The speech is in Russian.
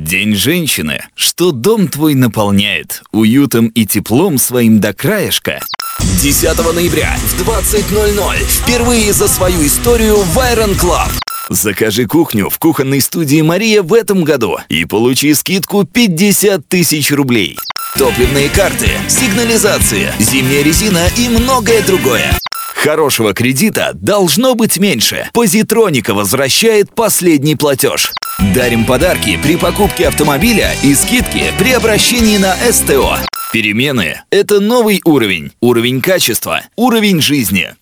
День женщины, что дом твой наполняет уютом и теплом своим до краешка. 10 ноября в 20:00 впервые за свою историю в Iron Club. Закажи кухню в кухонной студии «Мария» в этом году и получи скидку 50 тысяч рублей. Топливные карты, сигнализация, зимняя резина и многое другое. Хорошего кредита должно быть меньше. Позитроника возвращает последний платеж. Дарим подарки при покупке автомобиля и скидки при обращении на СТО. Перемены – это новый уровень. Уровень качества, уровень жизни.